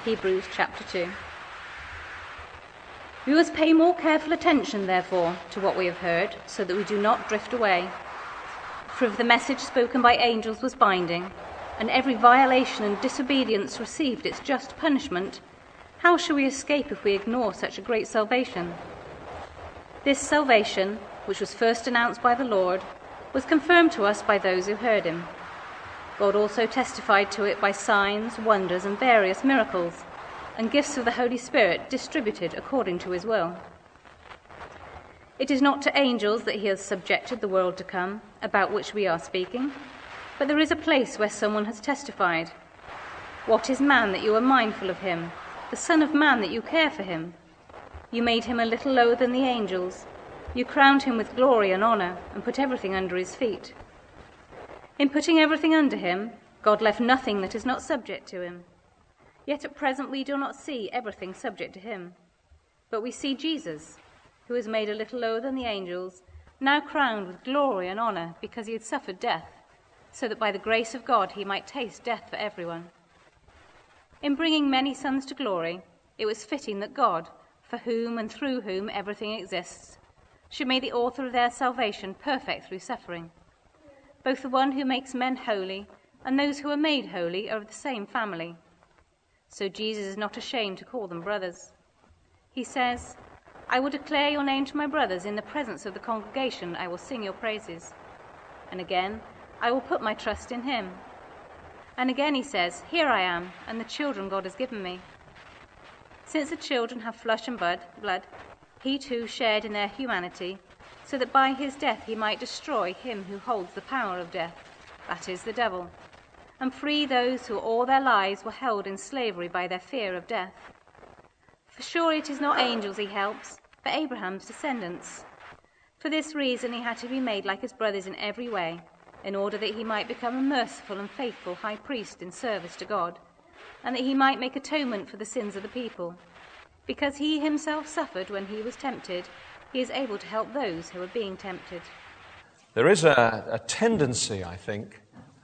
Hebrews chapter 2. We must pay more careful attention, therefore, to what we have heard, so that we do not drift away. For if the message spoken by angels was binding, and every violation and disobedience received its just punishment, how shall we escape if we ignore such a great salvation? This salvation, which was first announced by the Lord, was confirmed to us by those who heard him. God also testified to it by signs, wonders, and various miracles, and gifts of the Holy Spirit distributed according to his will. It is not to angels that he has subjected the world to come, about which we are speaking, but there is a place where someone has testified. What is man that you are mindful of him, the Son of Man that you care for him? You made him a little lower than the angels. You crowned him with glory and honor, and put everything under his feet. In putting everything under him, God left nothing that is not subject to him. Yet at present we do not see everything subject to him. But we see Jesus, who was made a little lower than the angels, now crowned with glory and honor because he had suffered death, so that by the grace of God he might taste death for everyone. In bringing many sons to glory, it was fitting that God, for whom and through whom everything exists, should make the author of their salvation perfect through suffering. Both the one who makes men holy and those who are made holy are of the same family. So Jesus is not ashamed to call them brothers. He says, I will declare your name to my brothers. In the presence of the congregation I will sing your praises. And again, I will put my trust in him. And again he says, here I am, and the children God has given me. Since the children have flesh and blood, he too shared in their humanity, so that by his death he might destroy him who holds the power of death, that is, the devil, and free those who all their lives were held in slavery by their fear of death. For surely it is not angels he helps, but Abraham's descendants. For this reason he had to be made like his brothers in every way, in order that he might become a merciful and faithful high priest in service to God, and that he might make atonement for the sins of the people. Because he himself suffered when he was tempted, he is able to help those who are being tempted. There is a tendency, I think,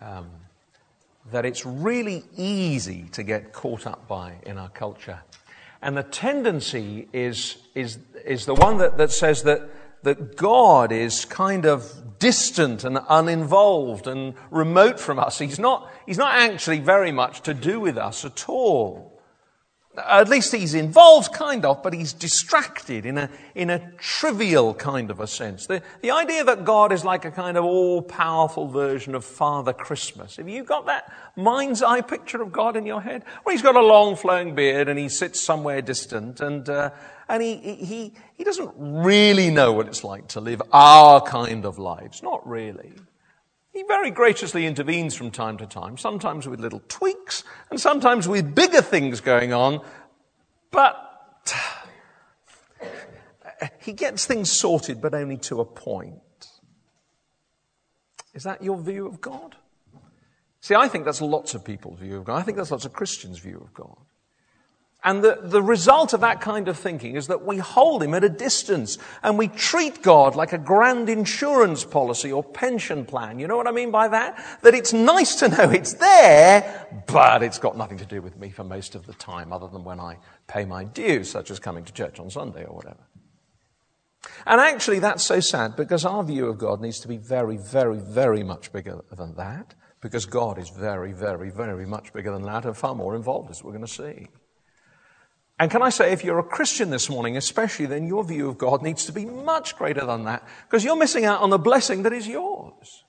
that it's really easy to get caught up by in our culture. And the tendency is the one that says that God is kind of distant and uninvolved and remote from us. He's not actually very much to do with us at all. At least he's involved, kind of, but he's distracted in a trivial kind of a sense. The idea that God is like a kind of all-powerful version of Father Christmas. Have you got that mind's eye picture of God in your head? Well, he's got a long flowing beard and he sits somewhere distant and he doesn't really know what it's like to live our kind of lives. Not really. He very graciously intervenes from time to time, sometimes with little tweaks and sometimes with bigger things going on, but he gets things sorted, but only to a point. Is that your view of God? See, I think that's lots of people's view of God. I think that's lots of Christians' view of God. And the result of that kind of thinking is that we hold him at a distance and we treat God like a grand insurance policy or pension plan. You know what I mean by that? That it's nice to know it's there, but it's got nothing to do with me for most of the time other than when I pay my dues, such as coming to church on Sunday or whatever. And actually that's so sad because our view of God needs to be very, very, very much bigger than that, because God is very, very, very much bigger than that and far more involved, as we're going to see. And can I say, if you're a Christian this morning, especially, then your view of God needs to be much greater than that, because you're missing out on the blessing that is yours.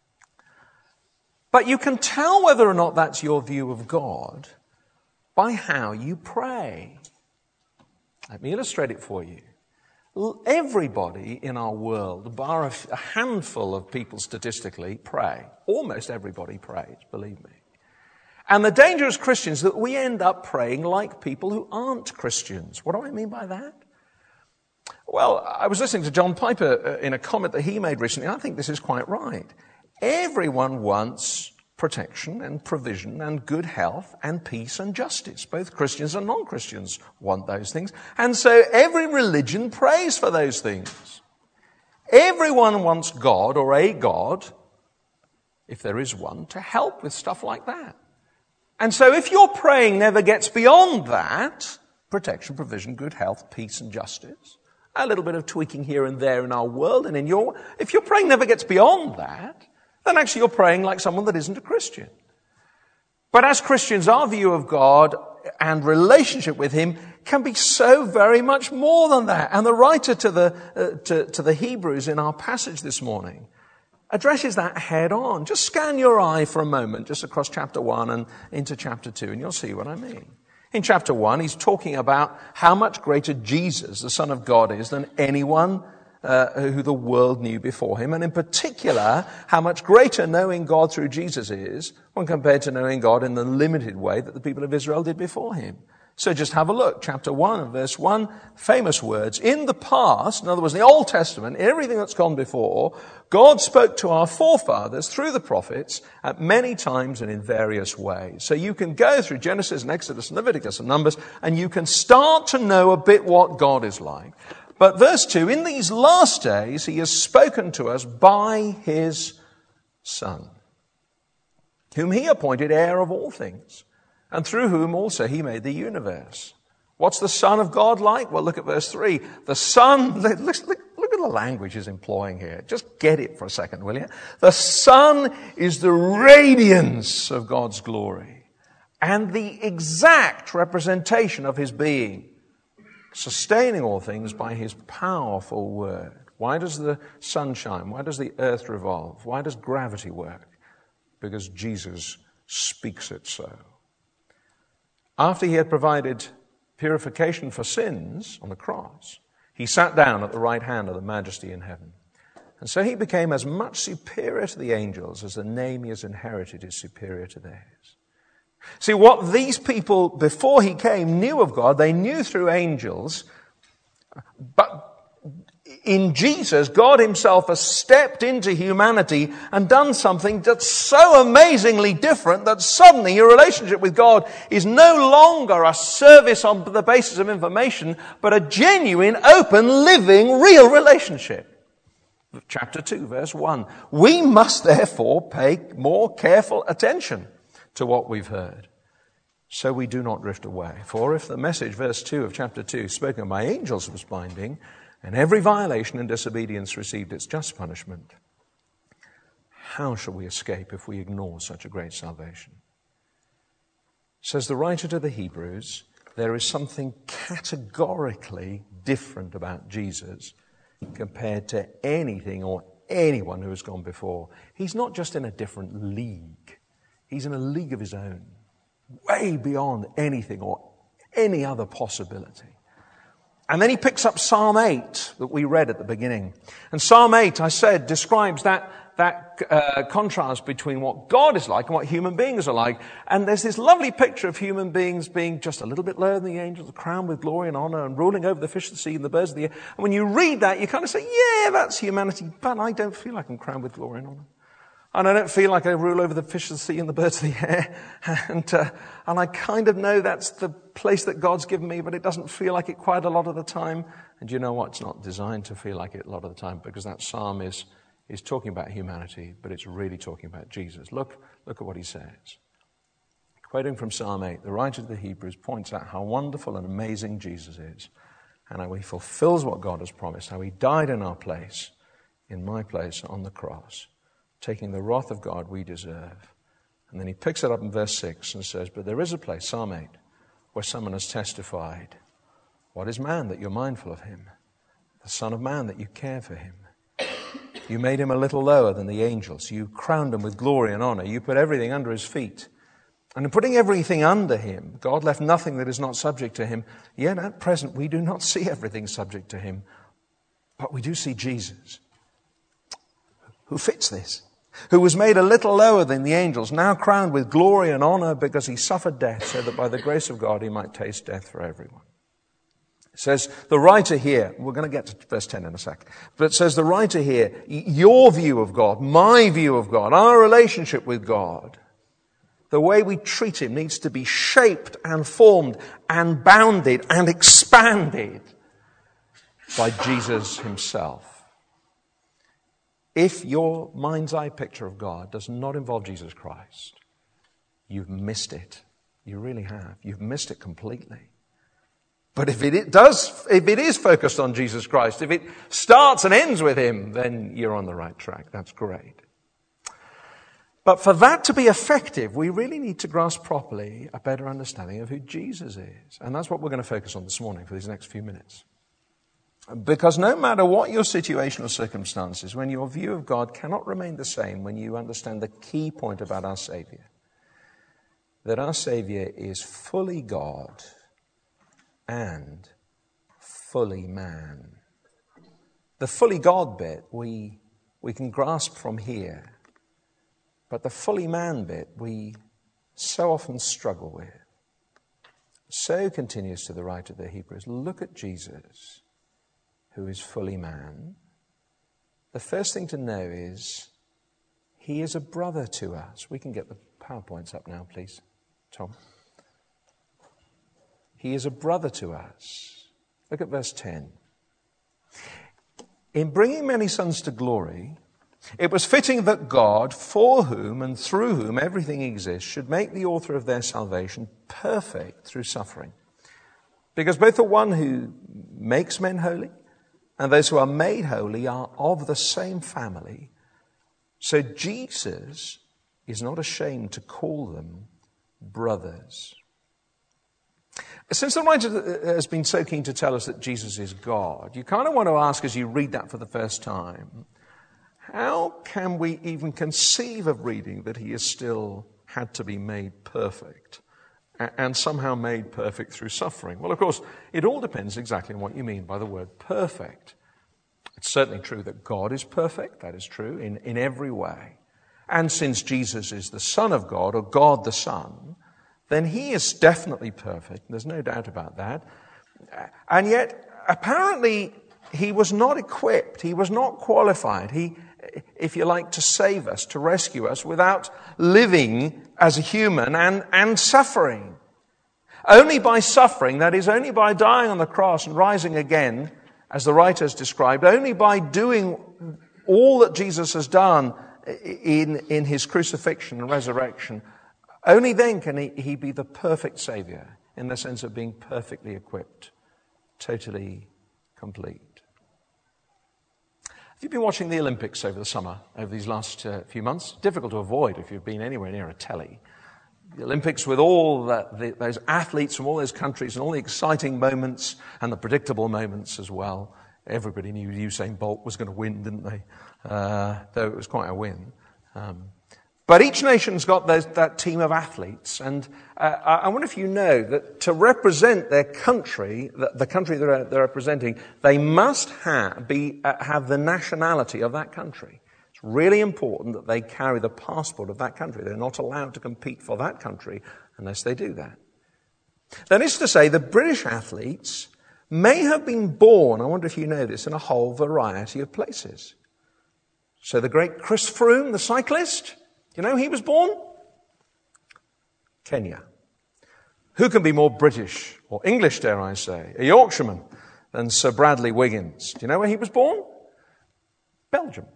But you can tell whether or not that's your view of God by how you pray. Let me illustrate it for you. Everybody in our world, bar a handful of people statistically, pray. Almost everybody prays, believe me. And the danger as Christians is that we end up praying like people who aren't Christians. What do I mean by that? Well, I was listening to John Piper in a comment that he made recently, and I think this is quite right. Everyone wants protection and provision and good health and peace and justice. Both Christians and non-Christians want those things. And so every religion prays for those things. Everyone wants God, or a God, if there is one, to help with stuff like that. And so if your praying never gets beyond that, protection, provision, good health, peace and justice, a little bit of tweaking here and there in our world and if your praying never gets beyond that, then actually you're praying like someone that isn't a Christian. But as Christians, our view of God and relationship with Him can be so very much more than that. And the writer to the Hebrews in our passage this morning addresses that head on. Just scan your eye for a moment, just across chapter 1 and into chapter 2, and you'll see what I mean. In chapter 1, he's talking about how much greater Jesus, the Son of God, is than anyone who the world knew before him, and in particular, how much greater knowing God through Jesus is when compared to knowing God in the limited way that the people of Israel did before him. So just have a look. Chapter 1 and verse 1, famous words. In the past, in other words, in the Old Testament, everything that's gone before, God spoke to our forefathers through the prophets at many times and in various ways. So you can go through Genesis and Exodus and Leviticus and Numbers, and you can start to know a bit what God is like. But verse 2, in these last days, He has spoken to us by His Son, whom He appointed heir of all things, and through whom also He made the universe. What's the Son of God like? Well, look at verse 3. The Son, look at the language He's employing here. Just get it for a second, will you? The Son is the radiance of God's glory and the exact representation of His being, sustaining all things by His powerful word. Why does the sun shine? Why does the earth revolve? Why does gravity work? Because Jesus speaks it so. After He had provided purification for sins on the cross, He sat down at the right hand of the Majesty in heaven. And so He became as much superior to the angels as the name He has inherited is superior to theirs. See, what these people, before He came, knew of God, they knew through angels, but in Jesus, God Himself has stepped into humanity and done something that's so amazingly different that suddenly your relationship with God is no longer a service on the basis of information, but a genuine, open, living, real relationship. Chapter 2, verse 1. We must therefore pay more careful attention to what we've heard, so we do not drift away. For if the message, verse 2 of chapter 2, spoken by angels was binding, and every violation and disobedience received its just punishment, how shall we escape if we ignore such a great salvation? Says the writer to the Hebrews, there is something categorically different about Jesus compared to anything or anyone who has gone before. He's not just in a different league. He's in a league of His own, way beyond anything or any other possibility. And then he picks up Psalm 8 that we read at the beginning. And Psalm 8, I said, describes that contrast between what God is like and what human beings are like. And there's this lovely picture of human beings being just a little bit lower than the angels, crowned with glory and honor and ruling over the fish of the sea and the birds of the air. And when you read that, you kind of say, yeah, that's humanity, but I don't feel like I'm crowned with glory and honor. And I don't feel like I rule over the fish of the sea and the birds of the air. And I kind of know that's the place that God's given me, but it doesn't feel like it quite a lot of the time. And you know what? It's not designed to feel like it a lot of the time, because that psalm is talking about humanity, but it's really talking about Jesus. Look at what he says. Quoting from Psalm 8, the writer of the Hebrews points out how wonderful and amazing Jesus is, and how He fulfills what God has promised, how He died in our place, in my place on the cross, taking the wrath of God we deserve. And then he picks it up in verse 6 and says, but there is a place, Psalm 8, where someone has testified, what is man that you're mindful of him? The Son of Man that you care for him. You made him a little lower than the angels. You crowned him with glory and honor. You put everything under his feet. And in putting everything under him, God left nothing that is not subject to him. Yet at present we do not see everything subject to him, but we do see Jesus, who fits this, who was made a little lower than the angels, now crowned with glory and honor because he suffered death, so that by the grace of God he might taste death for everyone. It says the writer here, we're going to get to verse 10 in a sec, but it says the writer here, your view of God, my view of God, our relationship with God, the way we treat him needs to be shaped and formed and bounded and expanded by Jesus himself. If your mind's eye picture of God does not involve Jesus Christ, you've missed it You really have. You've missed it completely. But if it is focused on Jesus Christ, if it starts and ends with him, then you're on the right track. That's great. But for that to be effective, we really need to grasp properly a better understanding of who Jesus is. And that's what we're going to focus on this morning for these next few minutes. Because no matter what your situation or circumstances, when your view of God cannot remain the same when you understand the key point about our Savior, that our Savior is fully God and fully man. The fully God bit we can grasp from here, but the fully man bit we so often struggle with. So continues to the writer of the Hebrews, look at Jesus, who is fully man. The first thing to know is he is a brother to us. We can get the PowerPoints up now, please, Tom. He is a brother to us. Look at verse 10. In bringing many sons to glory, it was fitting that God, for whom and through whom everything exists, should make the author of their salvation perfect through suffering. Because both the one who makes men holy and those who are made holy are of the same family. So Jesus is not ashamed to call them brothers. Since the writer has been so keen to tell us that Jesus is God, you kind of want to ask as you read that for the first time, how can we even conceive of reading that he is still had to be made perfect and somehow made perfect through suffering? Well, of course, it all depends exactly on what you mean by the word perfect. It's certainly true that God is perfect. That is true in every way. And since Jesus is the Son of God, or God the Son, then he is definitely perfect. There's no doubt about that. And yet, apparently, he was not equipped. He was not qualified. He, if you like, to save us, to rescue us, without living as a human and suffering. Only by suffering, that is, only by dying on the cross and rising again, as the writer has described, only by doing all that Jesus has done in his crucifixion and resurrection, only then can he be the perfect Savior, in the sense of being perfectly equipped, totally complete. Have you been watching the Olympics over the summer, over these last few months? Difficult to avoid if you've been anywhere near a telly. The Olympics with all those athletes from all those countries and all the exciting moments and the predictable moments as well. Everybody knew Usain Bolt was going to win, didn't they? Though it was quite a win. But each nation's got that team of athletes. And I wonder if you know that to represent their country, the country they're representing, they must have the nationality of that country. It's really important that they carry the passport of that country. They're not allowed to compete for that country unless they do that. That is to say, the British athletes may have been born, I wonder if you know this, in a whole variety of places. So the great Chris Froome, the cyclist, you know, he was born Kenya. Who can be more British, or English, dare I say, a Yorkshireman, than Sir Bradley Wiggins? Do you know where he was born? Belgium.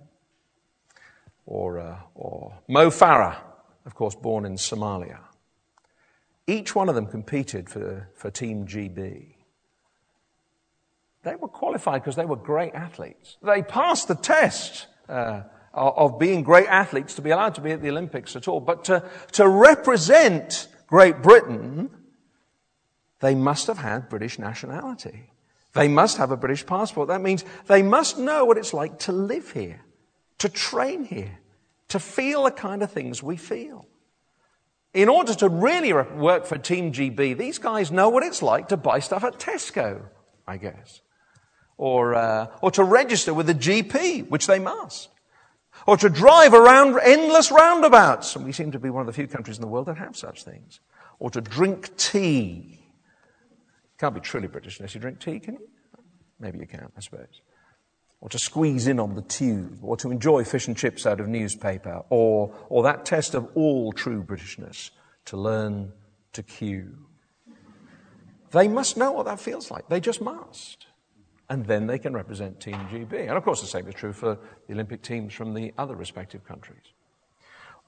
Or Mo Farah, of course, born in Somalia. Each one of them competed for Team GB. They were qualified because they were great athletes. They passed the test of being great athletes to be allowed to be at the Olympics at all. But to represent Great Britain, they must have had British nationality. They must have a British passport. That means they must know what it's like to live here, to train here, to feel the kind of things we feel. In order to really work for Team GB, these guys know what it's like to buy stuff at Tesco, I guess. Or to register with the GP, which they must. Or to drive around endless roundabouts. And we seem to be one of the few countries in the world that have such things. Or to drink tea. Can't be truly British unless you drink tea, can you? Maybe you can, I suppose. Or to squeeze in on the tube. Or to enjoy fish and chips out of newspaper. Or that test of all true Britishness, to learn to queue. They must know what that feels like. They just must. And then they can represent Team GB. And of course the same is true for the Olympic teams from the other respective countries.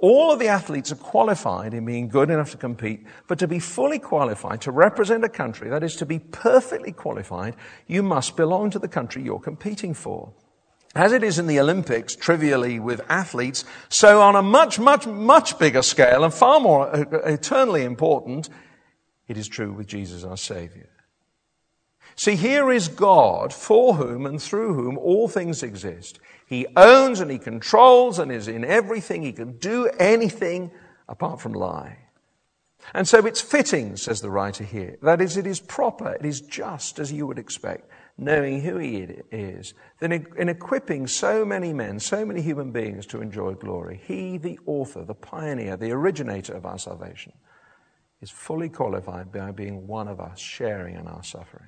All of the athletes are qualified in being good enough to compete, but to be fully qualified to represent a country, that is to be perfectly qualified, you must belong to the country you're competing for. As it is in the Olympics, trivially with athletes, so on a much, much, much bigger scale and far more eternally important, it is true with Jesus our Savior. See, here is God, for whom and through whom all things exist. He owns and he controls and is in everything. He can do anything apart from lie. And so it's fitting, says the writer here, that is, it is proper, it is just as you would expect, knowing who he is, that in equipping so many men, so many human beings to enjoy glory, he, the author, the pioneer, the originator of our salvation, is fully qualified by being one of us, sharing in our suffering.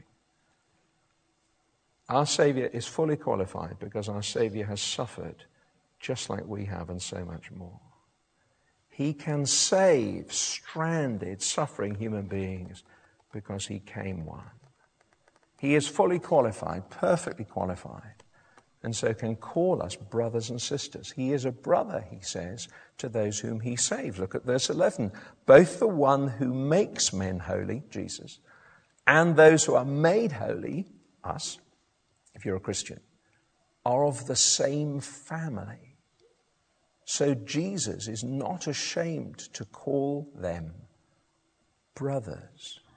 Our Savior is fully qualified because our Savior has suffered just like we have and so much more. He can save stranded, suffering human beings because he came one. He is fully qualified, perfectly qualified, and so can call us brothers and sisters. He is a brother, he says, to those whom he saves. Look at verse 11. Both the one who makes men holy, Jesus, and those who are made holy, us, if you're a Christian, are of the same family. So Jesus is not ashamed to call them brothers.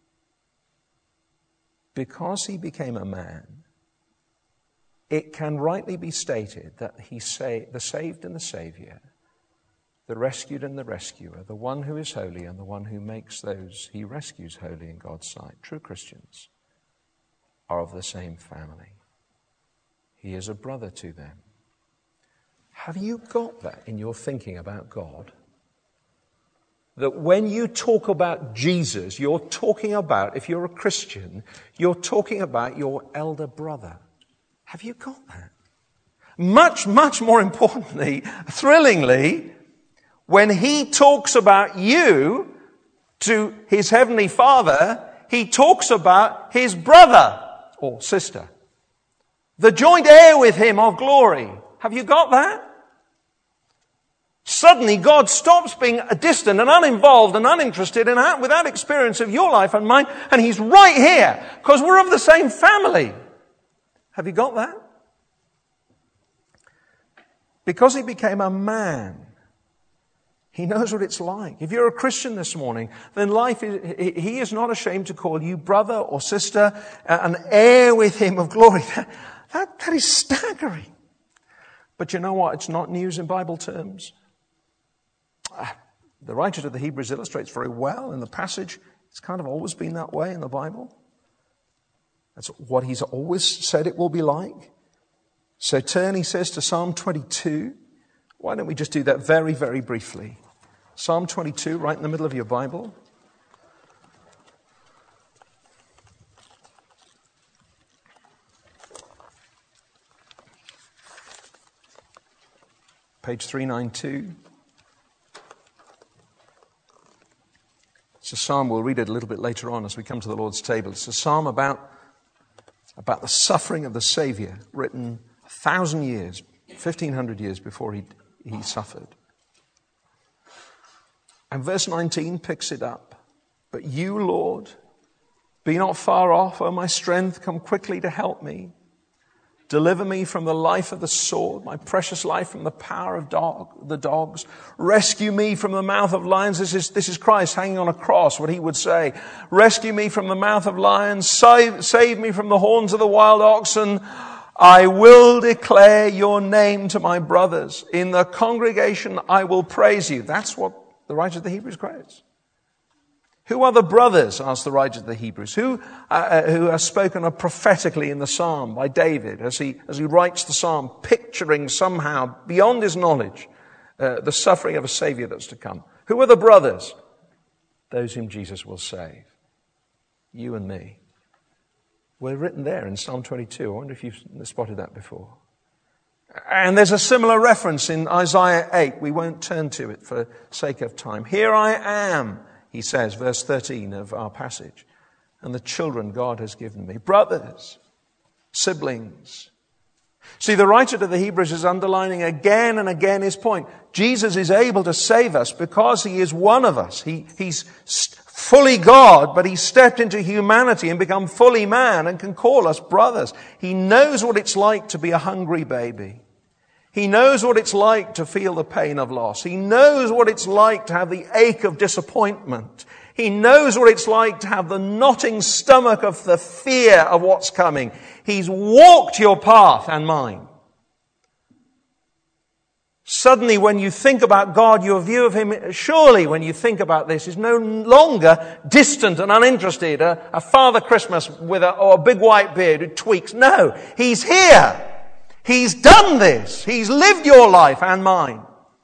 Because he became a man, it can rightly be stated that the saved and the Saviour, the rescued and the rescuer, the one who is holy and the one who makes those he rescues holy in God's sight, true Christians, are of the same family. He is a brother to them. Have you got that in your thinking about God? That when you talk about Jesus, you're talking about, if you're a Christian, you're talking about your elder brother. Have you got that? Much, much more importantly, thrillingly, when he talks about you to his heavenly Father, he talks about his brother or sister. The joint heir with him of glory. Have you got that? Suddenly God stops being distant and uninvolved and uninterested and without experience of your life and mine, and he's right here because we're of the same family. Have you got that? Because he became a man, he knows what it's like. If you're a Christian this morning, then he is not ashamed to call you brother or sister, an heir with him of glory. That is staggering. But you know what? It's not news in Bible terms. The writer to the Hebrews illustrates very well in the passage. It's kind of always been that way in the Bible. That's what he's always said it will be like. So turn, he says, to Psalm 22. Why don't we just do that very, very briefly? Psalm 22, right in the middle of your Bible. Page 392. It's a psalm, we'll read it a little bit later on as we come to the Lord's table. It's a psalm about the suffering of the Saviour, written 1,000 years, 1,500 years before he suffered. And verse 19 picks it up. But you, Lord, be not far off, O my strength, come quickly to help me. Deliver me from the life of the sword, my precious life from the power of the dogs. Rescue me from the mouth of lions. This is Christ hanging on a cross, what he would say. Rescue me from the mouth of lions. Save me from the horns of the wild oxen. I will declare your name to my brothers. In the congregation I will praise you. That's what the writer of the Hebrews quotes. Who are the brothers, asked the writer of the Hebrews, who are spoken of prophetically in the psalm by David as he writes the psalm, picturing somehow, beyond his knowledge, the suffering of a Saviour that's to come. Who are the brothers? Those whom Jesus will save. You and me. We're written there in Psalm 22. I wonder if you've spotted that before. And there's a similar reference in Isaiah 8. We won't turn to it for sake of time. Here I am, he says, verse 13 of our passage, and the children God has given me. Brothers, siblings. See, the writer to the Hebrews is underlining again and again his point. Jesus is able to save us because he is one of us. He's fully God, but he stepped into humanity and become fully man and can call us brothers. He knows what it's like to be a hungry baby. He knows what it's like to feel the pain of loss. He knows what it's like to have the ache of disappointment. He knows what it's like to have the knotting stomach of the fear of what's coming. He's walked your path and mine. Suddenly, when you think about God, your view of him, surely when you think about this, is no longer distant and uninterested, a Father Christmas with a big white beard who tweaks. No, he's here. He's done this. He's lived your life and mine.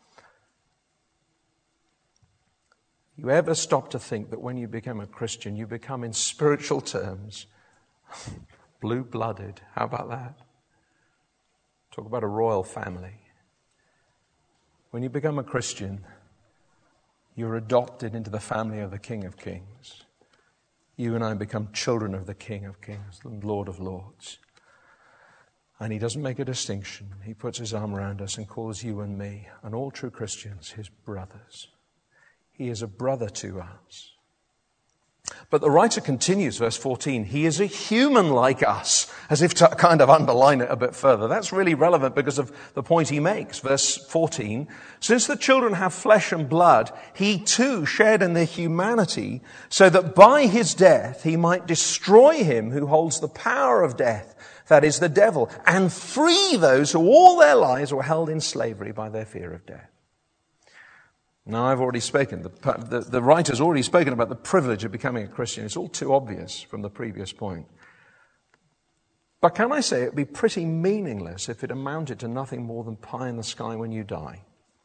You ever stop to think that when you become a Christian, you become in spiritual terms blue-blooded? How about that? Talk about a royal family. When you become a Christian, you're adopted into the family of the King of Kings. You and I become children of the King of Kings, the Lord of Lords. And he doesn't make a distinction. He puts his arm around us and calls you and me, and all true Christians, his brothers. He is a brother to us. But the writer continues, verse 14, he is a human like us, as if to kind of underline it a bit further. That's really relevant because of the point he makes. Verse 14, since the children have flesh and blood, he too shared in their humanity, so that by his death he might destroy him who holds the power of death, that is the devil, and free those who all their lives were held in slavery by their fear of death. Now, I've already spoken. The writer's already spoken about the privilege of becoming a Christian. It's all too obvious from the previous point. But can I say it would be pretty meaningless if it amounted to nothing more than pie in the sky when you die?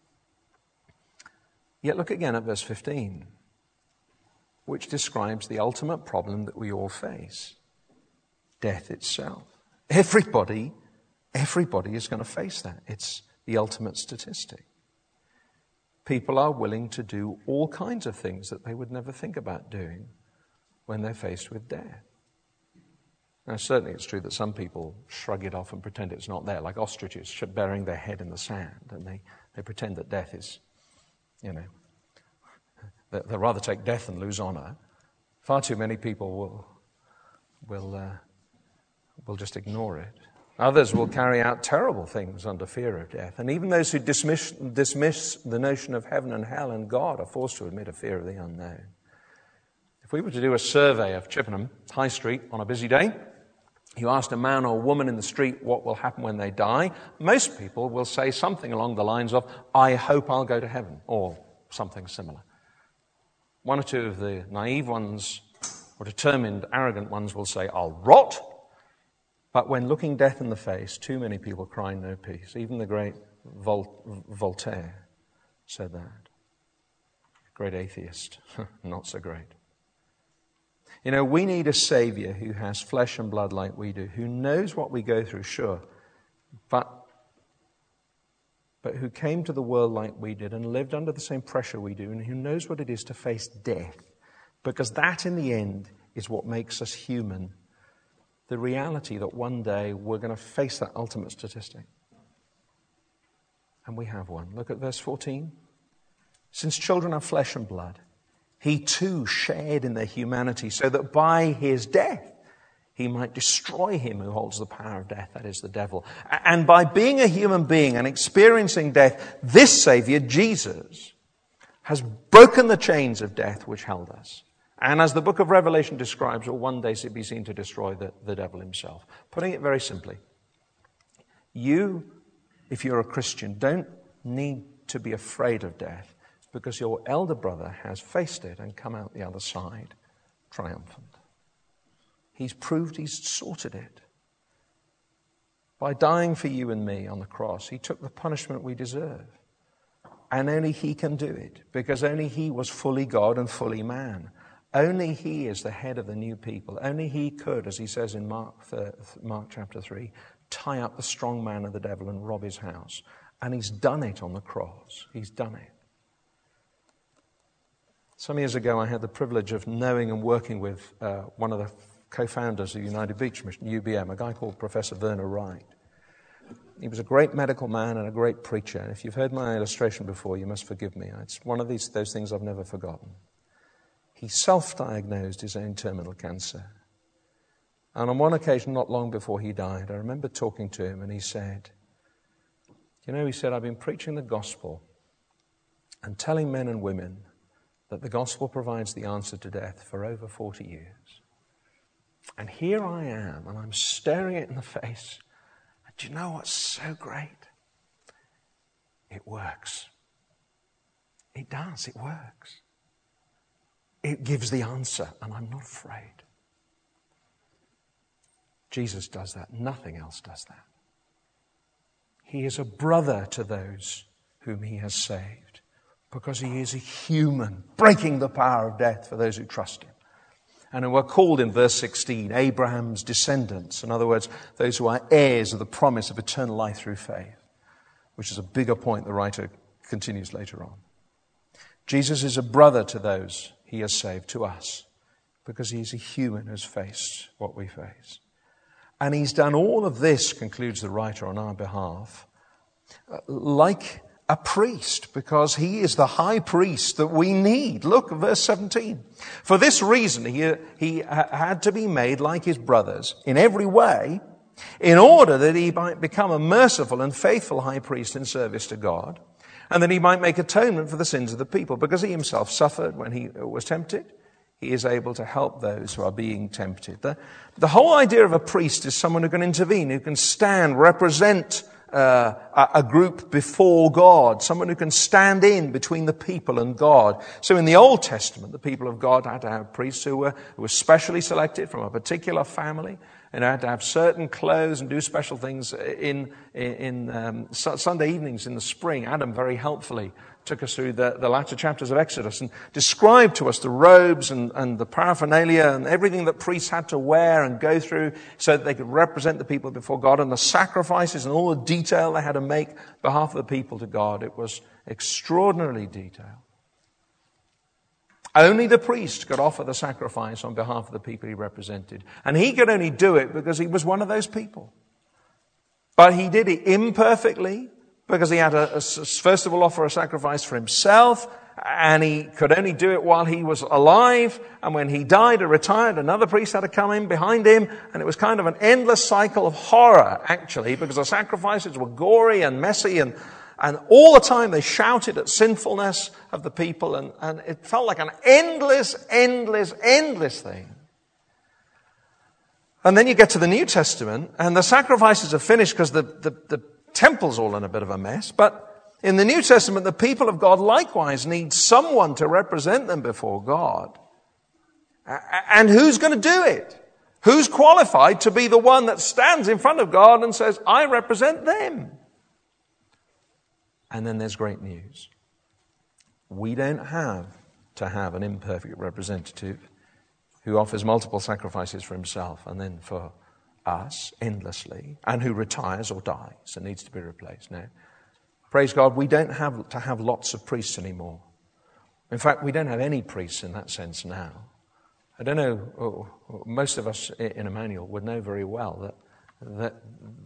Yet look again at verse 15, which describes the ultimate problem that we all face. Death itself. Everybody is going to face that. It's the ultimate statistic. People are willing to do all kinds of things that they would never think about doing when they're faced with death. Now, certainly it's true that some people shrug it off and pretend it's not there, like ostriches burying their head in the sand, and they pretend that death is, they'll rather take death than lose honor. Far too many people will just ignore it. Others will carry out terrible things under fear of death. And even those who dismiss the notion of heaven and hell and God are forced to admit a fear of the unknown. If we were to do a survey of Chippenham High Street on a busy day, you asked a man or woman in the street what will happen when they die, most people will say something along the lines of, I hope I'll go to heaven, or something similar. One or two of the naive ones, or determined, arrogant ones will say, I'll rot. But when looking death in the face, too many people cry no peace. Even the great Voltaire said that. Great atheist, not so great. We need a Savior who has flesh and blood like we do, who knows what we go through, sure, but who came to the world like we did and lived under the same pressure we do, and who knows what it is to face death, because that in the end is what makes us human. The reality that one day we're going to face that ultimate statistic. And we have one. Look at verse 14. Since children are flesh and blood, he too shared in their humanity, so that by his death he might destroy him who holds the power of death, that is the devil. And by being a human being and experiencing death, this Savior, Jesus, has broken the chains of death which held us. And as the book of Revelation describes, will one day be seen to destroy the devil himself. Putting it very simply, you, if you're a Christian, don't need to be afraid of death because your elder brother has faced it and come out the other side triumphant. He's proved he's sorted it. By dying for you and me on the cross, he took the punishment we deserve. And only he can do it because only he was fully God and fully man. Only he is the head of the new people. Only he could, as he says in Mark chapter 3, tie up the strong man of the devil and rob his house. And he's done it on the cross. He's done it. Some years ago, I had the privilege of knowing and working with one of the co-founders of United Beach Mission, UBM, a guy called Professor Werner Wright. He was a great medical man and a great preacher. And if you've heard my illustration before, you must forgive me. It's one of those things I've never forgotten. He self-diagnosed his own terminal cancer. And on one occasion, not long before he died, I remember talking to him, and he said, he said, I've been preaching the gospel and telling men and women that the gospel provides the answer to death for over 40 years. And here I am, and I'm staring it in the face. And do you know what's so great? It works. It does, it works. It gives the answer, and I'm not afraid. Jesus does that. Nothing else does that. He is a brother to those whom he has saved because he is a human, breaking the power of death for those who trust him. And we're called in verse 16, Abraham's descendants. In other words, those who are heirs of the promise of eternal life through faith, which is a bigger point the writer continues later on. Jesus is a brother to those he has saved, to us, because he's a human who's faced what we face. And he's done all of this, concludes the writer, on our behalf, like a priest, because he is the high priest that we need. Look, verse 17. For this reason, he had to be made like his brothers in every way, in order that he might become a merciful and faithful high priest in service to God, and that he might make atonement for the sins of the people, because he himself suffered when he was tempted. He is able to help those who are being tempted. The whole idea of a priest is someone who can intervene, who can stand, represent a group before God, someone who can stand in between the people and God. So in the Old Testament, the people of God had to have priests who were specially selected from a particular family, and had to have certain clothes and do special things. In Sunday evenings in the spring, Adam very helpfully took us through the latter chapters of Exodus and described to us the robes and the paraphernalia and everything that priests had to wear and go through so that they could represent the people before God, and the sacrifices and all the detail they had to make on behalf of the people to God. It was extraordinarily detailed. Only the priest could offer the sacrifice on behalf of the people he represented. And he could only do it because he was one of those people. But he did it imperfectly, because he had to, first of all, offer a sacrifice for himself, and he could only do it while he was alive. And when he died or retired, another priest had to come in behind him, and it was kind of an endless cycle of horror, actually, because the sacrifices were gory and messy, and all the time they shouted at sinfulness of the people, and it felt like an endless thing. And then you get to the New Testament, and the sacrifices are finished because the temple's all in a bit of a mess. But in the New Testament, the people of God likewise need someone to represent them before God. And who's going to do it? Who's qualified to be the one that stands in front of God and says, I represent them? And then there's great news. We don't have to have an imperfect representative who offers multiple sacrifices for himself and then for us endlessly, and who retires or dies and needs to be replaced. No. Praise God, we don't have to have lots of priests anymore. In fact, we don't have any priests in that sense now. I don't know, most of us in Emmanuel would know very well that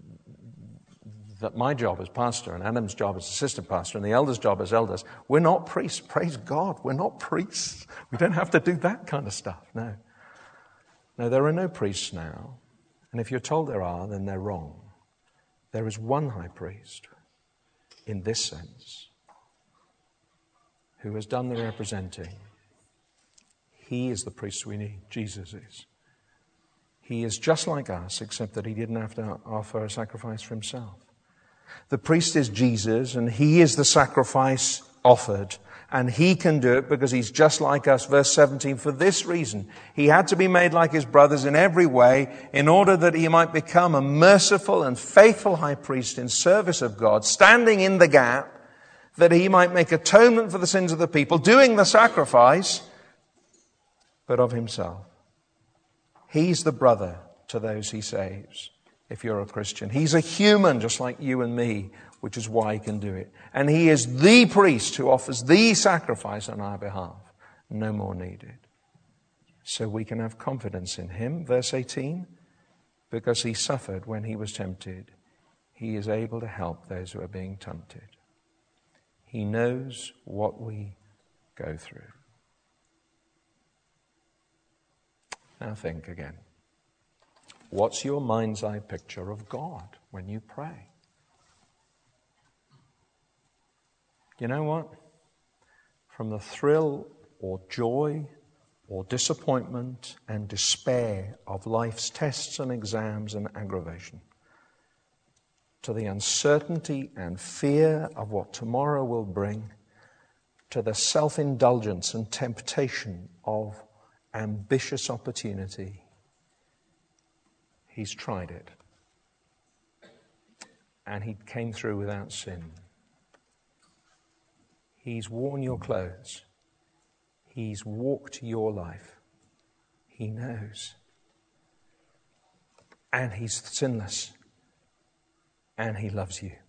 my job as pastor and Adam's job as assistant pastor and the elders' job as elders, we're not priests. Praise God, we're not priests. We don't have to do that kind of stuff, no. No, there are no priests now. And if you're told there are, then they're wrong. There is one high priest, in this sense, who has done the representing. He is the priest we need. Jesus is. He is just like us, except that he didn't have to offer a sacrifice for himself. The priest is Jesus, and he is the sacrifice offered. And he can do it because he's just like us. Verse 17, for this reason, he had to be made like his brothers in every way, in order that he might become a merciful and faithful high priest in service of God, standing in the gap, that he might make atonement for the sins of the people, doing the sacrifice, but of himself. He's the brother to those he saves, if you're a Christian. He's a human, just like you and me, which is why he can do it. And he is the priest who offers the sacrifice on our behalf. No more needed. So we can have confidence in him. Verse 18, because he suffered when he was tempted, He is able to help those who are being tempted. He knows what we go through. Now think again. What's your mind's eye picture of God when you pray? You know what? From the thrill or joy or disappointment and despair of life's tests and exams and aggravation, to the uncertainty and fear of what tomorrow will bring, to the self-indulgence and temptation of ambitious opportunity, He's tried it. And He came through without sin. He's worn your clothes. He's walked your life. He knows. And He's sinless. And He loves you.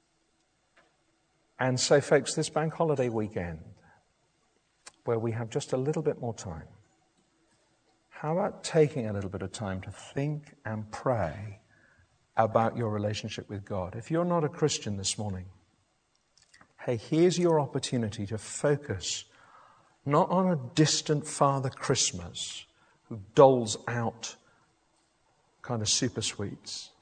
And so, folks, this bank holiday weekend, where we have just a little bit more time, how about taking a little bit of time to think and pray about your relationship with God? If you're not a Christian this morning, hey, here's your opportunity to focus not on a distant Father Christmas who doles out kind of super sweets,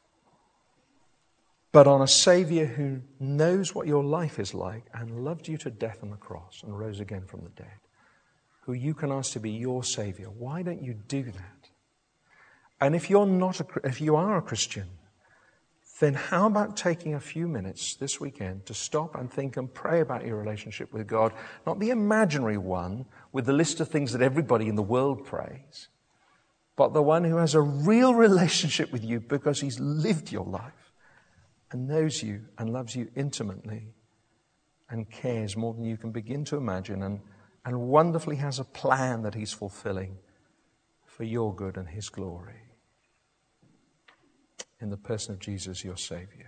but on a Savior who knows what your life is like and loved you to death on the cross and rose again from the dead, who you can ask to be your Savior. Why don't you do that? And if you are a Christian, then how about taking a few minutes this weekend to stop and think and pray about your relationship with God, not the imaginary one with the list of things that everybody in the world prays, but the one who has a real relationship with you because He's lived your life and knows you and loves you intimately and cares more than you can begin to imagine, and wonderfully has a plan that He's fulfilling for your good and His glory in the person of Jesus, your Savior.